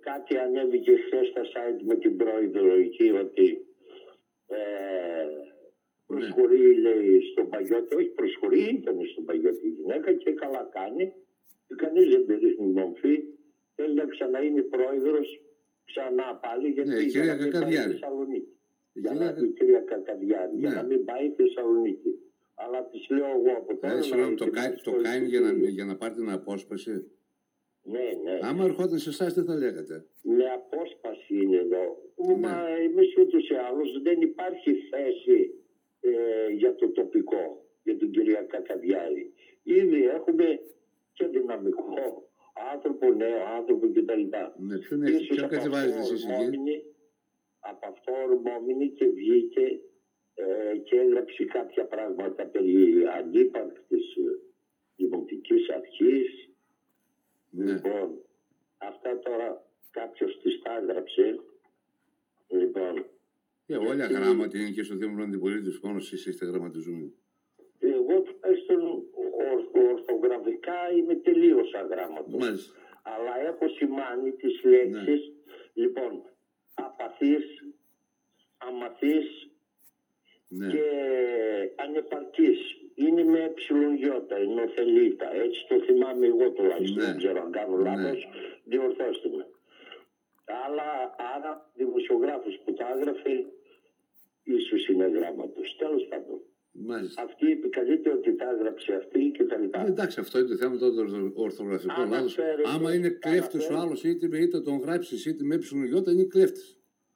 κάτι ανέβηκε χθες στα site με την πρόεδρο εκεί ότι προσχωρεί, λέει, στον Παγιώτη. Όχι, προσχωρεί, ήταν στον Παγιώτη η γυναίκα και καλά κάνει. Και κανείς δεν τη ρίχνει μορφή. Θέλει να ξαναείνει πρόεδρος ξανά πάλι, γιατί η κυρία Κακαδιάρη. Η κυρία Κακαδιάρη, για να μην πάει στη Θεσσαλονίκη. Αλλά της λέω εγώ από τώρα. Το κάνει για να πάρει την απόσπαση. Ναι. Άμα ερχόταν σε εσάς, τι θα λέγατε? Με απόσπαση είναι εδώ. Μα εμείς ούτως ή άλλως δεν υπάρχει θέση για το τοπικό, για την κυρία Κακαδιάρη. Ήδη έχουμε και δυναμικό άνθρωπο, νέο άνθρωπο κτλ. Ναι, ποιον κατεβάζετε εσείς εκεί? Από αυτό ορμόμενη και βγήκε και έγραψε κάποια πράγματα περί ανύπαρκτης δημοτικής αρχής. Ναι. Λοιπόν, αυτά τώρα κάποιος τις τα έγραψε. Λοιπόν, όλα γράμματα είναι και στο Δήμο Αντιπολίτευσης, μόνο εσείς είστε γραμματιζούμενοι. Εγώ τουλάχιστον ορθογραφικά είμαι τελείως αγράμματος. Αλλά έχω σημάνει τις λέξεις. Λοιπόν, απαθής, αμαθής και ανεπαρκής. Είναι με εψιλονιώτα, εννοθελήτα. Έτσι το θυμάμαι εγώ τουλάχιστον. Δεν ξέρω αν κάνω λάθος, διορθώστε με. Άρα δημοσιογράφος που τα έγραφε ίσως είναι γράμματος. Τέλος πάντων. Μάλιστα. Αυτή επικαλείται ότι τα έγραψε αυτή και τα λοιπά. Εντάξει, αυτό είναι το θέμα του ορθογραφικού λάθος. Άμα είναι κλέφτης ο άλλος, είτε τον γράψεις είτε με εψιλονιώτα, είναι κλέφτης.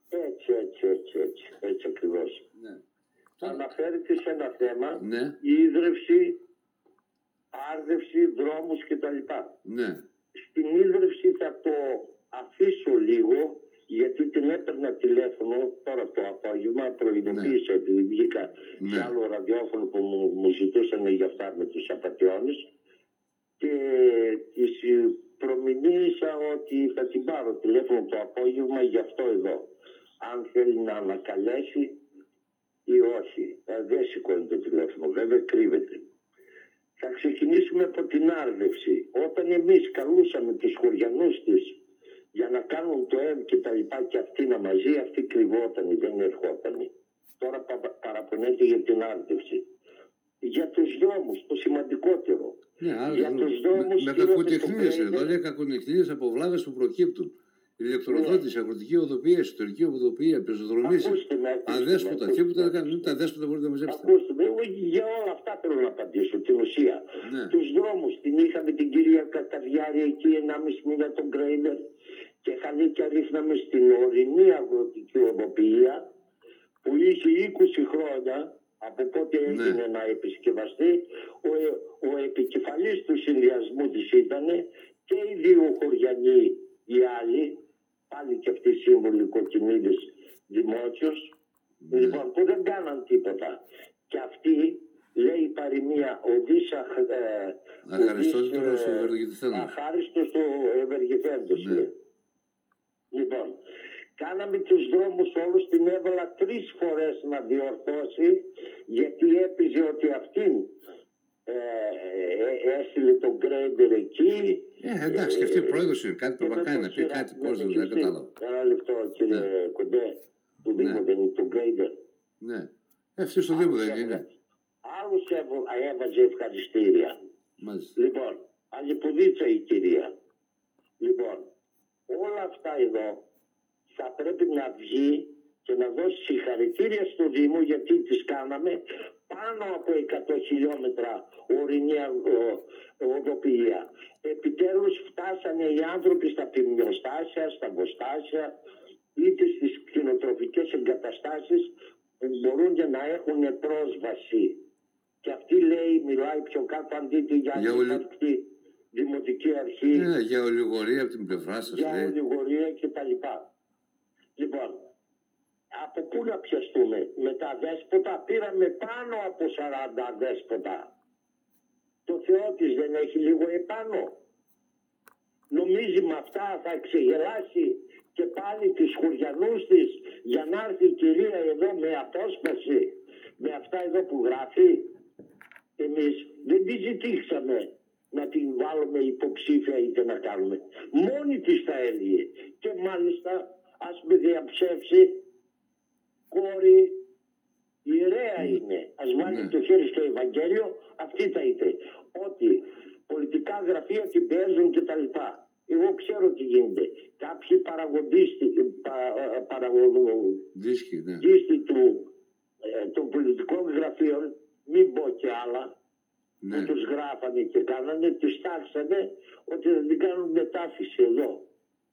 Έτσι ακριβώς. Ναι. Αναφέρεται σε ένα θέμα, ναι. ίδρυυση, άρδευση, δρόμους κτλ. Ναι. Στην ίδρυυση θα το αφήσω λίγο, γιατί την έπαιρνα τηλέφωνο τώρα το απόγευμα, προειδοποίησα επειδή βγήκα σε άλλο ραδιόφωνο που μου ζητούσαν για αυτά με τους απατεώνες και της προμηνύησα ότι θα την πάρω τηλέφωνο το απόγευμα για αυτό εδώ. Αν θέλει να ανακαλέσει ή όχι. Δεν σηκώνει το τηλέφωνο, βέβαια κρύβεται. Θα ξεκινήσουμε από την άρδευση. Όταν εμείς καλούσαμε τους χωριανούς της για να κάνουν το ΕΒ και τα λοιπά και αυτοί να μαζί, αυτοί κρυβότανε, δεν ερχότανε. Τώρα παραπονέται για την άρδευση. Για τους δρόμους, το σημαντικότερο. Για τους δρόμους με κακοτεχνίες, δηλαδή κακοτεχνίες από βλάβες που προκύπτουν. Ηλεκτροδότηση, αγροτική οδοποιία, εσωτερική οδοποιία, πεζοδρομίες. Αδέσποτα, τίποτα δεν κάνουν. Τα αδέσποτα μπορείτε να μαζέψετε. Ακούστε με, για όλα αυτά θέλω να απαντήσω, την ουσία. Τους δρόμους την είχαμε την κυρία Κακαδιάρη εκεί 1,5 μήνα τον Γκρέιντερ και χαλίκια ρίχναμε στην ορεινή αγροτική οδοποιία που είχε 20 χρόνια από πότε έγινε να επισκευαστεί. Ο επικεφαλής του συνδυασμού της ήταν και οι δύο χωριανοί οι άλλοι, πάλι και αυτοί οι σύμβολοι κοκκινίδες δημόσιους, λοιπόν, που δεν κάναν τίποτα. Και αυτοί, λέει η παροιμία, αχάριστος του ευεργετέντος. Λοιπόν, κάναμε τους δρόμους όλους, την έβαλα 3 φορές να διορθώσει, γιατί έπιζε ότι αυτήν έστειλε τον Γκρέιντερ εκεί. Εντάξει, και αυτή η πρόεδρος είναι κάτι που να κάνει, να πει κάτι, πώς δεν κατάλαβα. Ένα λεπτό, κύριε Κοντέ, του Δήμου δεν είναι τον Γκρέιντερ. Ναι, αυτή στο Δήμο δεν είναι. Άλλους έβαζε ευχαριστήρια. Λοιπόν, αλιπουδίτσα η κυρία. Λοιπόν, όλα αυτά εδώ θα πρέπει να βγει και να δώσει συγχαρητήρια στο Δήμο, γιατί τις κάναμε πάνω από 100 χιλιόμετρα ορεινή οδοποιία. Επιτέλους φτάσανε οι άνθρωποι στα πυμνιοστάσια, στα μποστάσια, είτε στις κτηνοτροφικές εγκαταστάσεις που μπορούν και να έχουν πρόσβαση. Και αυτή λέει, μιλάει πιο κάτω, αν δείτε, για ανύπαρκτη δημοτική αρχή. Ναι, για ολιγορία από την πλευρά σας. Για ολιγορία κτλ. Λοιπόν, από πού να πιαστούμε? Με τα δέσποτα πήραμε πάνω από 40 δέσποτα. Το Θεό της δεν έχει λίγο επάνω? Νομίζει με αυτά θα ξεγελάσει και πάλι τις χωριανούς της για να έρθει η κυρία εδώ με απόσπαση, με αυτά εδώ που γράφει? Εμείς δεν τη ζητήσαμε να την βάλουμε υποψήφια είτε να κάνουμε. Μόνη της τα έλεγε. Και μάλιστα, ας με διαψεύσει, κόρη ιερέα είναι. Ας βάλει το χέρι στο Ευαγγέλιο, αυτή θα είτε. Ότι πολιτικά γραφεία την παίζουν κτλ. Εγώ ξέρω τι γίνεται. Κάποιοι παραγωγιστή των πολιτικών γραφείων, μην πω και άλλα, που τους γράφανε και κάνανε, τους τάξανε ότι δεν την κάνουν μετάφυση εδώ.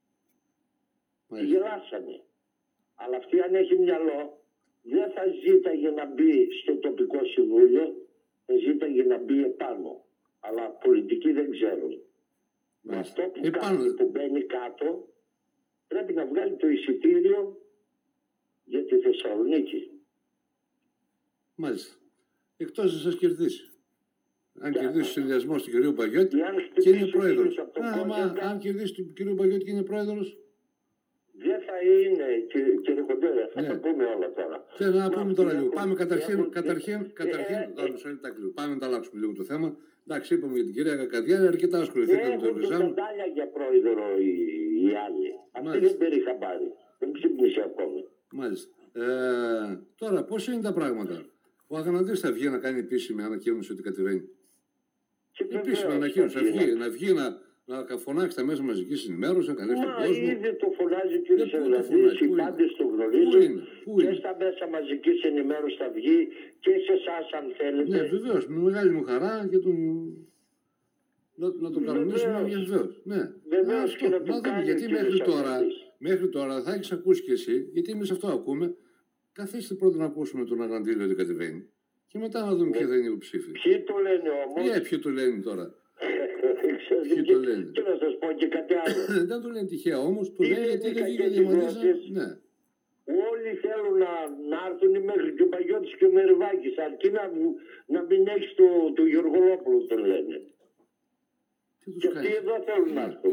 Γελάσανε. Αλλά αυτή αν έχει μυαλό, δεν θα ζήταγε να μπει στο τοπικό συμβούλιο, θα ζήταγε να μπει επάνω. Αλλά πολιτικοί δεν ξέρουν. Αυτό που κάνει, που μπαίνει κάτω, πρέπει να βγάλει το εισιτήριο για τη Θεσσαλονίκη. Μάλιστα. Εκτός να σας κερδίσει. Αν κερδίσει ο συνδυασμό του κ. Μπαγιώτη και είναι πρόεδρος. Αν κερδίσει τον κ. Μπαγιώτη και είναι πρόεδρος. Δεν θα είναι, κύριε Κοντέρα, θα τα πούμε όλα τώρα. Θέλω να πούμε τώρα λίγο. Πάμε καταρχήν. Πάμε να τα αλλάξουμε λίγο το θέμα. Εντάξει, είπαμε για την κυρία Κακαδιάρη, αρκετά ασχοληθήκαμε με τον Ριζάνο. Έχουν καντάλια για πρόεδρο οι άλλοι. Αυτή δεν πήρε χαμπάρι. Δεν ξύπνησε ακόμη. Μάλιστα. Τώρα, πώς είναι τα πράγματα. Ο Αγαναντής θα βγει να κάνει επίσημη ανακοίνωση ότι κατεβαίνει. Επίσημη ανακοίνωση. Να βγει να φωνάξει τα μέσα μαζικής ενημέρωσης, να καλέσει τον κόσμο. Ήδη το φωνάζει ο κ. Σελαδής, οι πάντες το γνωρίζουν. Και στα μέσα μαζικής ενημέρωσης θα βγει και σε εσάς αν θέλετε. Ναι, βεβαίως, με μεγάλη μου χαρά και να τον κανονίσουμε βεβαίως. Ναι. Βεβαίως και να το κάνει. Γιατί μέχρι τώρα θα έχεις ακούσει κι εσύ, γιατί εμείς αυτό ακούμε, καθίστε πρώτα να ακούσουμε τον Αγαναντήλιο ότι κατεβαίνει. Και μετά να δούμε ποια θα είναι η υποψήφια. Ποιοι το λένε όμως. Ποιοι το λένε τώρα. Και να σας πω και κάτι άλλο. Δεν το λένε τυχαία όμως, το λένε γιατί δεν βγήκε διαμαντήσα. Ναι. Όλοι θέλουν να έρθουν μέχρι και ο Παγιώτης και ο Μερβάκης, αρκεί να μην έχεις το Γεωργολόπουλο, τον λένε. Και αυτοί εδώ θέλουν να έρθουν.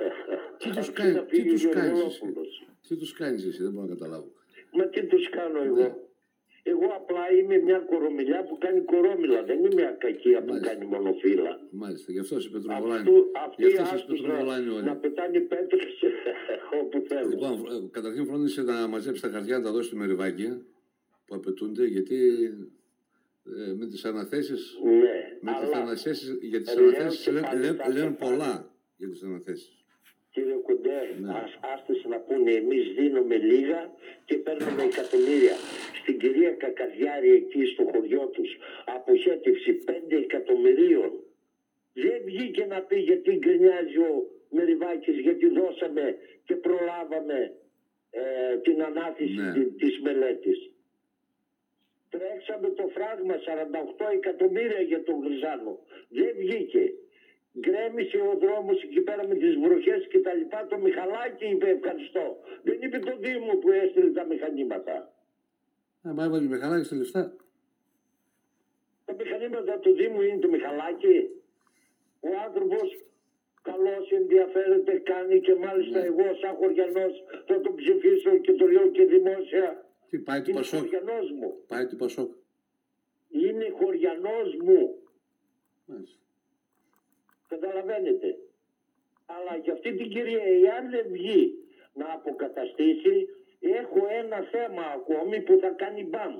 Τι τους κάνεις εσύ, δεν μπορώ να καταλάβω. Μα τι τους κάνω εγώ. Εγώ απλά είμαι μια κορομιλιά που κάνει κορόμιλα. Δεν είμαι μια κακία που κάνει μονοφύλλα. Μάλιστα, γι' αυτό είσαι πετροβολάνη. Να πετάνει πέτρες όπου θέλουν. Λοιπόν, καταρχήν φρόντισε να μαζέψει τα χαρτιά να τα δώσει στη Μερβάκη που απαιτούνται, γιατί με τις αναθέσεις. Ναι, για τις αναθέσεις λένε πολλά για τις αναθέσεις. Κύριε Κοντέρ, άστε να πούνε, εμείς δίνουμε λίγα και παίρνουμε εκατομμύρια. Στην κυρία Κακαδιάρη εκεί στο χωριό τους, αποχέτευση 5 εκατομμυρίων. Δεν βγήκε να πει γιατί γκρινιάζει ο Μεριβάκης, γιατί δώσαμε και προλάβαμε την ανάθεση της μελέτης. Τρέξαμε το φράγμα 48 εκατομμύρια για τον Γριζάνο. Δεν βγήκε. Γκρέμισε ο δρόμος εκεί πέρα με τις βροχές και τα λοιπά. Το Μιχαλάκι είπε ευχαριστώ. Δεν είπε τον Δήμο που έστειλε τα μηχανήματα. Μα έβαλε Μιχαλάκι στα λεφτά. Τα μηχανήματα του Δήμου είναι το Μιχαλάκι. Ο άνθρωπος καλώς ενδιαφέρεται, κάνει και μάλιστα εγώ σαν χωριανός θα τον ψηφίσω και το λέω και δημόσια. Τι πάει του Πασόκ. Είναι χωριανός μου. Πάει του Πασόκ. Είναι χωριανός μου. Μάλιστα. Καταλαβαίνετε. Αλλά για αυτή την κυρία, εάν δεν βγει να αποκαταστήσει, έχω ένα θέμα ακόμη που θα κάνει μπαμ.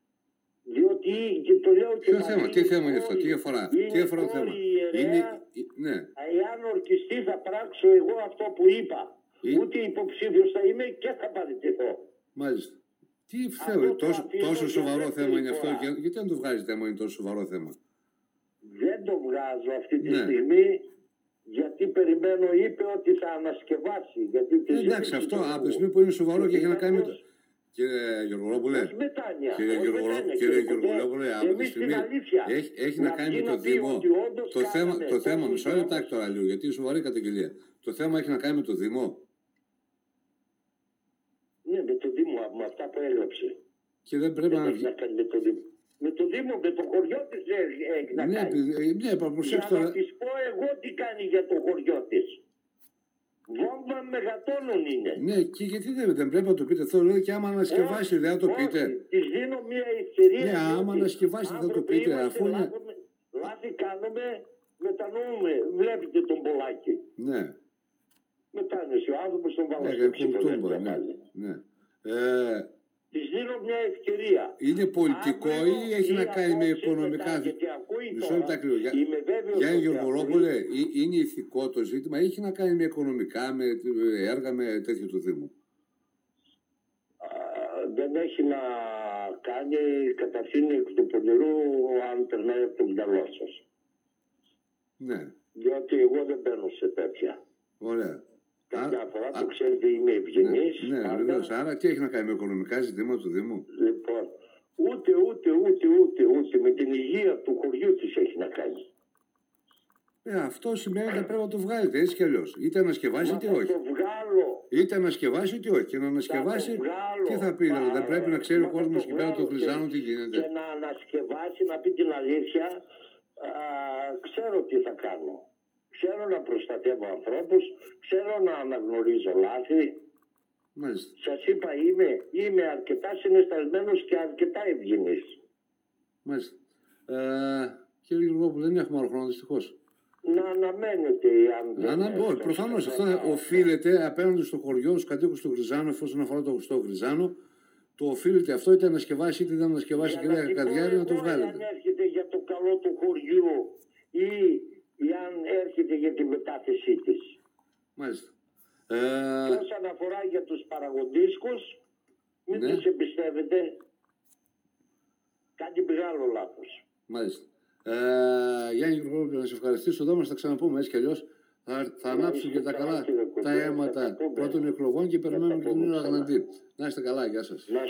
Διότι και το λέω και τι θέμα είναι αυτό, τι αφορά το θέμα. Ναι. Εάν ορκιστεί θα πράξω εγώ αυτό που είπα. Ούτε υποψήφιος θα είμαι και θα παραιτηθώ. Μάλιστα. Τι θέμα, τόσο σοβαρό θέμα είναι αυτό, γιατί δεν το βγάζει θέμα, είναι τόσο σοβαρό θέμα. Δεν το βγάζω αυτή τη στιγμή, γιατί περιμένω, είπε ότι θα ανασκευάσει. Γιατί εντάξει, αυτό από τη στιγμή που είναι σοβαρό και έχει να κάνει με το... Κύριε Γεωργολόπουλε, κύριε Γεωργολόπουλε, από τη στιγμή έχει να κάνει με το Δήμο. Το θέμα, μισό λεπτάκι τώρα λίγο, γιατί είναι σοβαρή καταγγελία. Το θέμα έχει να κάνει με το Δήμο. Ναι, με το Δήμο, με αυτά που έγραψε. Και δεν πρέπει να βγει. Με το Δήμο, με το χωριό της έχει να κάνει. Ναι, προσέξτε τώρα. Να της πω εγώ τι κάνει για το χωριό της. Βόμβα μεγατόνων είναι. Ναι, και γιατί δεν πρέπει να το πείτε αυτό, δηλαδή, και άμα ανασκευάσει δεν θα το πείτε. Της δίνω μια ευκαιρία. Ναι, άμα ανασκευάσει δεν θα το πείτε, αφού είναι. Λάθη κάνουμε, μετανοούμε. Βλέπετε τον Πολάκη. Ναι. Μετάνιωσε ο άνθρωπος, τον βάλω στο ψηφοδέλτιο. Ναι. Της δίνω μια ευκαιρία. Είναι πολιτικό ή έχει να κάνει με οικονομικά? Μισό λεπτά, Γιάννη Γεωργολόπουλε, είναι ηθικό το ζήτημα ή έχει να κάνει με οικονομικά, με έργα, με τέτοιο του Δήμου? Δεν έχει να κάνει, καταρχήν εκ του πονηρού, αν περνάει από το μυαλό σας. Ναι. Διότι εγώ δεν μπαίνω σε τέτοια. Ωραία. Κάποια φορά το ξέρετε, είμαι ευγενής. Ναι, βεβαίως. Άρα τι έχει να κάνει με οικονομικά ζητήματα του Δήμου? Λοιπόν, ούτε με την υγεία του χωριού της έχει να κάνει. Αυτό σημαίνει ότι πρέπει να το βγάλετε έτσι κι αλλιώς. Είτε ανασκευάσει είτε όχι. Το βγάλω. Είτε ανασκευάσει είτε όχι. Και να ανασκευάσει, τι θα πει, δηλαδή δεν πρέπει να ξέρει ο κόσμος εκεί πέρα του Χρυζάνου τι γίνεται? Και να ανασκευάσει, να πει την αλήθεια, ξέρω τι θα κάνω. Ξέρω να προστατεύω ανθρώπους, ξέρω να αναγνωρίζω λάθη. Μάλιστα. Σας είπα, είμαι αρκετά συναισθαλμένος και αρκετά ευγενής. Μάλιστα. Κύριε Γεωργόπουλο, δεν έχουμε άλλο χρόνο δυστυχώς. Να αναμένετε όχι, προφανώς αυτό οφείλεται απέναντι στο χωριό, στους κατοίκους του Χρυζάνου, εφόσον αφορά το γνωστό Χρυζάνο. Το οφείλεται αυτό, είτε ανασκευάσει είτε δεν ανασκευάσει, κυρία Καδιάρη, να το βγάλετε. Αν έρχεται για το καλό του χωριού ή αν έρχεται για τη μετάθεσή της. Μάλιστα. Και όσον αφορά για τους παραγοντίσκους, μην τους εμπιστεύετε. Κάτι μεγάλο λάθος. Μάλιστα. Γιάννη Γεωργόπουλο, να σε ευχαριστήσω. Εδώ μας θα ξαναπούμε έτσι κι αλλιώς. Θα ανάψουν και τα καλά τα αίματα πρώτων εκλογών και περιμένουμε και τον Νίνο Αγναντή. Να είστε καλά, γεια σας.